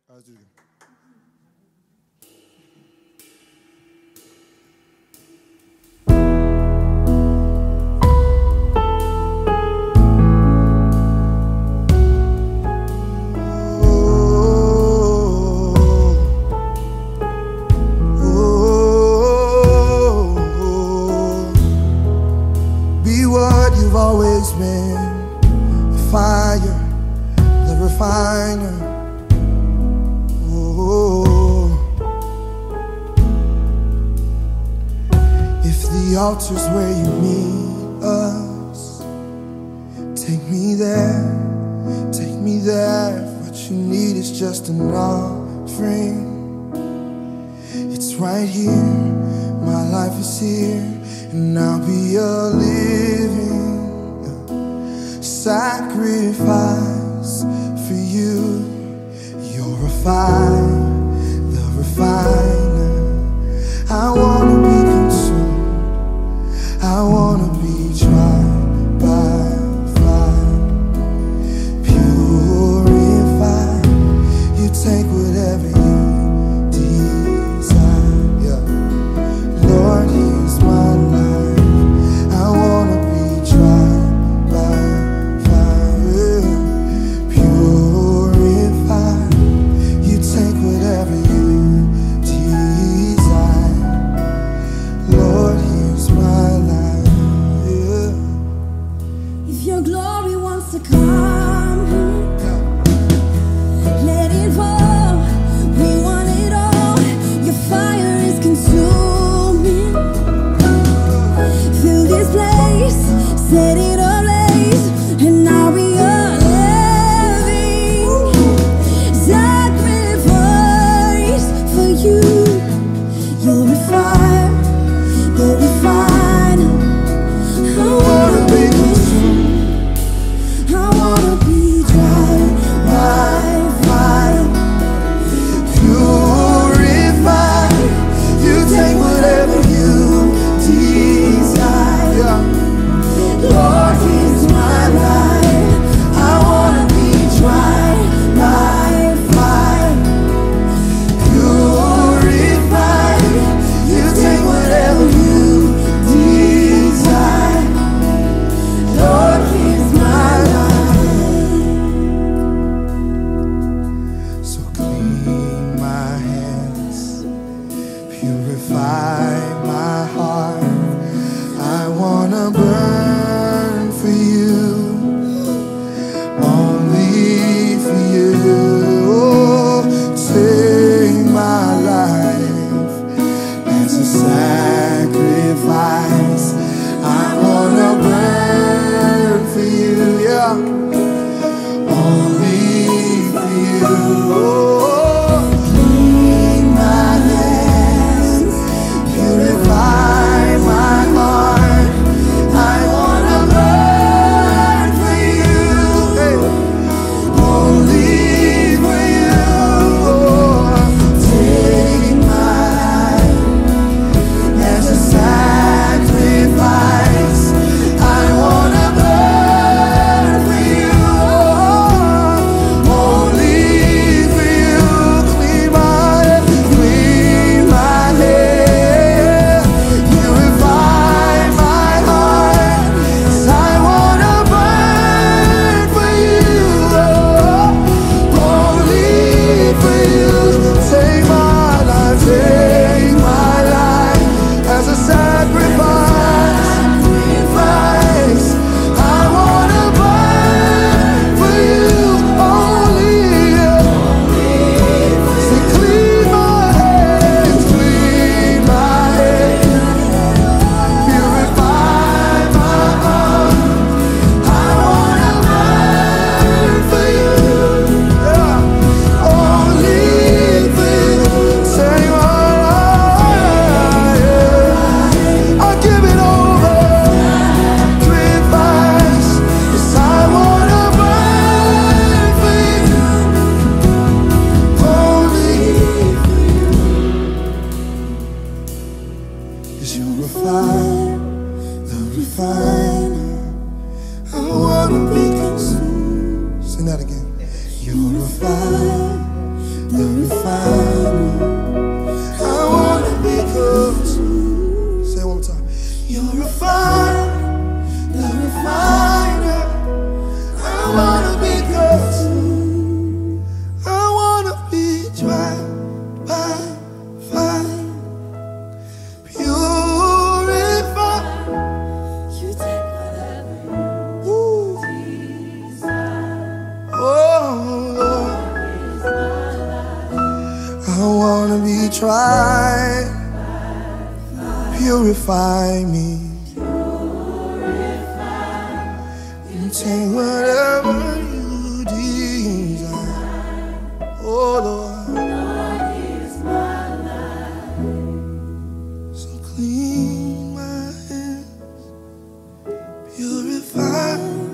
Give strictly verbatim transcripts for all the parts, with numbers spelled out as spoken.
All right, let's do it again. You've always been the fire, the refiner. Oh, if the altar's where you meet us, take me there, take me there. What you need is just an offering. It's right here, my life is here, and I'll be a living sacrifice for you. You're a fire, the refiner. I wanna be consumed, I wanna be tried by fire. Purify, you take whatever you desire. Yeah. Lord, here's my life, I wanna be tried. Lord, here's my life. Yeah. try, purify me. You take whatever you desire. Oh Lord, so clean my hands, purify.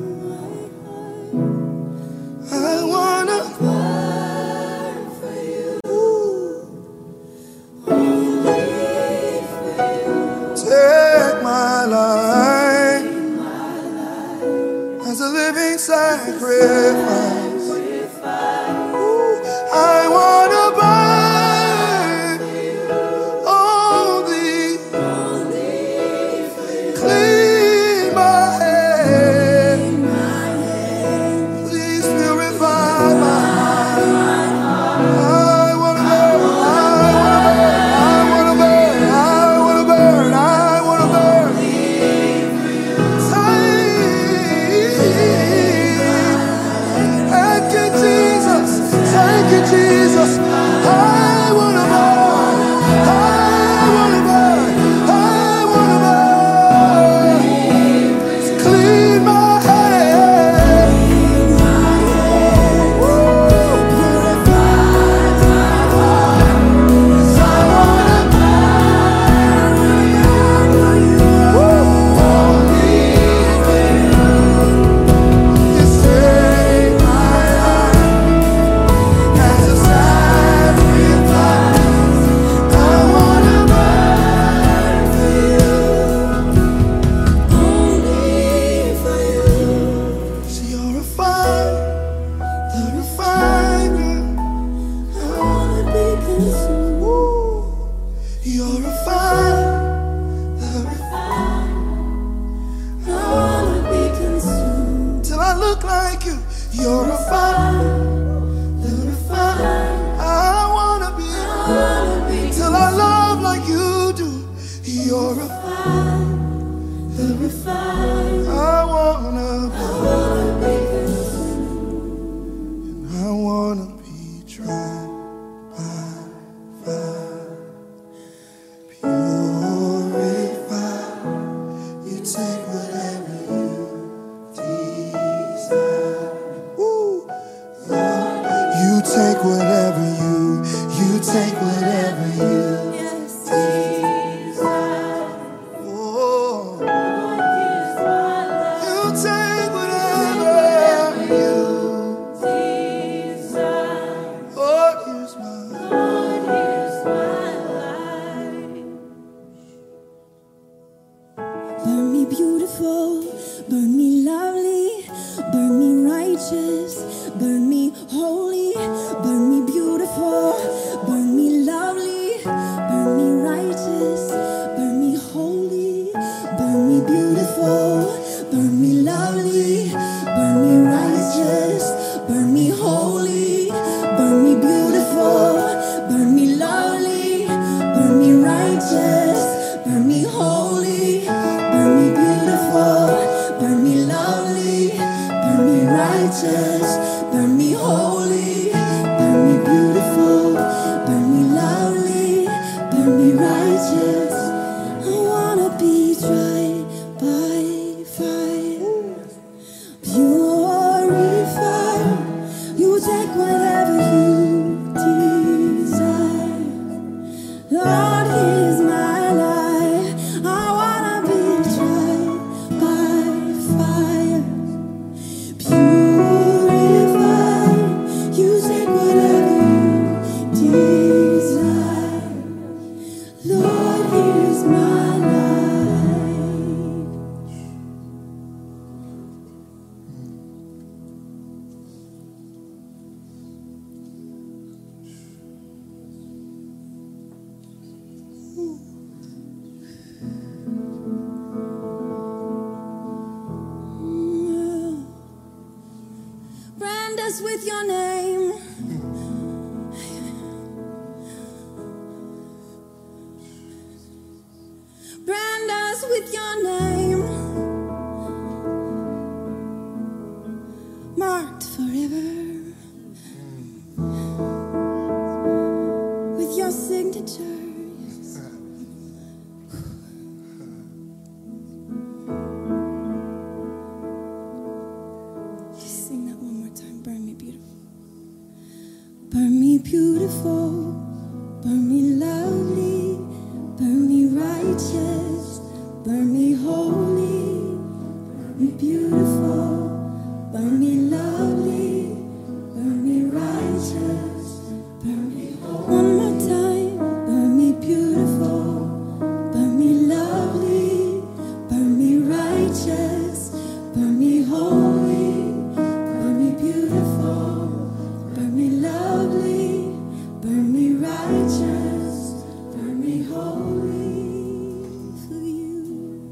I wanna burn for you. Take my life as a living sacrifice. Ooh, I wanna burn only, clean my hands. Please purify my heart. I wanna burn, I wanna burn, I wanna burn, I wanna burn, I wanna burn. Thank you, Jesus. Thank you, Jesus. I wanna burn. I wanna burn. I wanna burn. Clean my hands. Woo. Purify my heart. 'Cause I wanna burn for you. Only for you. You save my life as a sacrifice. I wanna burn for you. Only for you. See, you're a fire, the refiner. I wanna be consumed. Ooh. You're a fire, the refiner. I wanna be consumed till I look like you. You're a fire, the refiner. I wanna be, till I love like you do. You're a fire, the refiner. I wanna be, and I wanna be tried by fire. Purify. You take whatever you desire. Woo. Lord, you take whatever you, you take whatever you desire. Oh, you take whatever you desire. Lord, here's my Burn me beautiful, burn me lovely, burn me righteous, burn me holy, burn me beautiful, burn me lovely, burn me righteous, burn me holy, burn me beautiful, burn me lovely, burn me righteous, burn me holy, burn me beautiful, burn me lovely, burn me righteous, burn me holy, burn me beautiful, burn me lovely, burn me righteous, burn me holy, burn me beautiful, burn me lovely, burn me righteous. I wanna be tried by fire, purified. You take whatever you desire. Lord, here's my life. I wanna be tried by fire, purified. You take whatever you desire. Lord, here's my life. Brand us with your name. Brand us with your name. Marked forever with your signature. beautiful, burn me lovely, burn me righteous, burn me holy, burn me beautiful, burn me lovely, burn me righteous, burn me holy. One more time, burn me beautiful, burn me lovely, burn me righteous, burn me holy, burn me beautiful, burn me lovely, burn me righteous, burn me holy for you.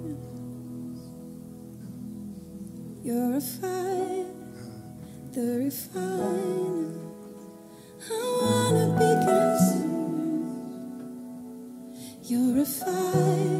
You're a fire, the refiner. I wanna be consumed. You're a fire.